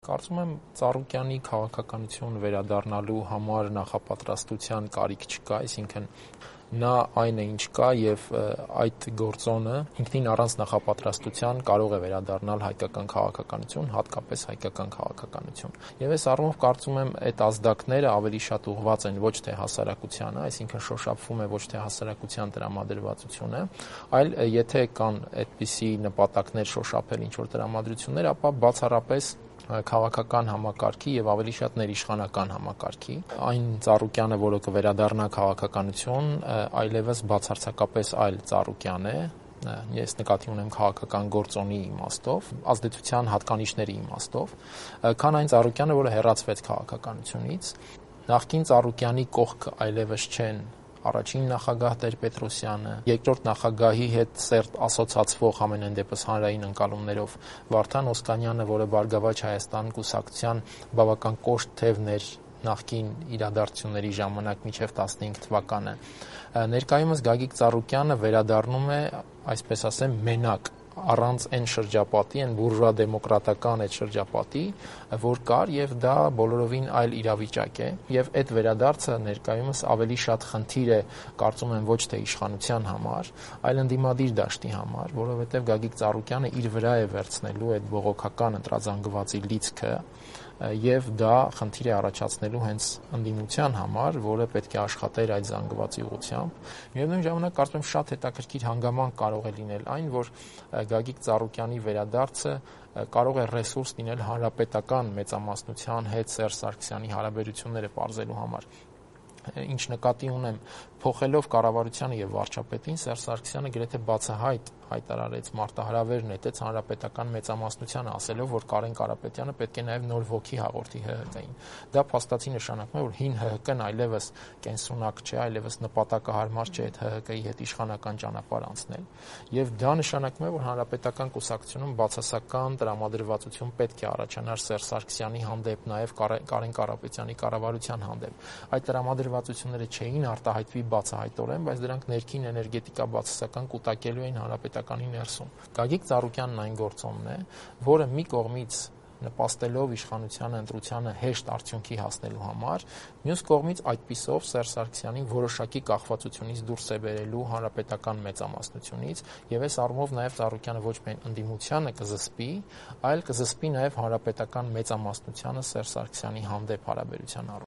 Կարծում եմ Ծառուկյանի քաղաքականություն վերադառնալու համար նախապատրաստության կարիք չկա, այսինքն նա այն է ինչ կա եւ այդ գործոնը ինքնին առանց նախապատրաստության կարող է վերադառնալ հայկական քաղաքականություն, հատկապես հայկական քաղաքականություն։ Եվ այս առումով կարծում եմ այդ ազդակները ավելի շատ ուղղված են ոչ թե հասարակությանը, այսինքն շոշափվում է ոչ թե հասարակության տրամադրվածությունը, այլ եթե կան այդպիսի նպատակներ շոշափել ինչ-որ տրամադրություններ, ապա բացառապես քաղաքական համակարգի եւ ավելի շատ ներիշխանական համակարգի։ Այն Ծառուկյանը, որը կվերադառնա քաղաքականություն, այլևս բացարձակապես այլ Ծառուկյան է, ես նկատի ունեմ քաղաքական գործոնի իմաստով, ազդեցության հատկանիշների իմաստով, քան այն Ծառուկյանը, որը հեռացվեց քաղաքականությունից։ Նախկին Ծառուկյանի կողքը այլևս չեն առաջին նախագահ Տեր-Պետրոսյանը, երկրորդ նախագահի հետ սերտ ասոցացվող ամենայն դեպս հանրային ընկալումներով Վարդան Օսկանյանը, որը Բարգավաճ Հայաստան կուսակցության բավական կոշտ թևն էր նախկին իրադարձությունների ժամանակ մինչև 15 թվականը։ Ներկայումս Գագիկ Ծառուկյանը վերադառնում է, այսպես ասեմ, մենակ, առանց այն շրջապատի, այն բուրժուա դեմոկրատական այդ շրջապատի, որ կար, եւ դա բոլորովին այլ իրավիճակ է, եւ այդ վերադարձը ներկայումս ավելի շատ խնդիր է, կարծում եմ, ոչ թե իշխանության համար, այլ ընդդիմադիր դաշտի համար, որովհետեւ Գագիկ Ծառուկյանը իր վրա է վերցնելու այդ բողոքական ընտրազանգվածի լիցքը, եւ դա խնդիր է առաջացնելու հենց ընդդիմության համար, որը պետք է աշխատեր այդ զանգվածի ուղղությամբ։ Միևնույն ժամանակ կարծում եմ շատ հետաքրքիր հանգամանք կարող է լինել այն, որ Գագիկ Ծառուկյանի վերադարձը կարող է ռեսուրս լինել հանրապետական մեծամասնության հետ Սերժ Սարգսյանի հարաբերությունները պարզելու համար։ Ինչ նկատի ունեմ, փոխելով կառավարությանը եւ վարչապետին, Սերժ Սարգսյանը գրեթե բացահայտ հայտարարեց, մարտահրավեր նետեց հանրապետական մեծամասնությանը, ասելով, որ Կարեն Կարապետյանը պետք է նաեւ նոր ոգի հաղորդի ՀՀԿ-ին։ Դա փաստացի նշանակում է, որ հին ՀՀԿ-ն այլևս կենսունակ չէ, այլևս նպատակահարմար չէ այդ ՀՀԿ-ի հետ իշխանական ճանապարհ անցնել։ Եվ դա նշանակում է, որ հանրապետական կուսակցությունում բացասական տրամադրվածություն պետք է առաջանար Սերժ Սարգսյանի հանդեպ, նաեւ Կարեն Կարապետյանի կառավարության հանդեպ։ Այդ տրամադրվածությունները չէին արտահայտվի բացահայտորեն, բայց դրանք ներքին էներգետիկա բացասական կուտակելու էին հանրապետականի ներսում։ Գագիկ Ծառուկյանն այն գործոնն է, որը մի կողմից նպաստելով իշխանության ընտրությանը հեշտ արդյունքի հասնելու համար, մյուս կողմից այդպիսով Սերժ Սարգսյանին որոշակի կախվածությունից դուրս է բերելու հանրապետական մեծամասնությունից, եւ այս առումով նաեւ Ծառուկյանը ոչ միայն ընդդիմությանը կզսպի, այլ կզսպի նաեւ հանրապետական մեծամասնությանը Սերժ Սարգսյանի հանդեպ հարաբերության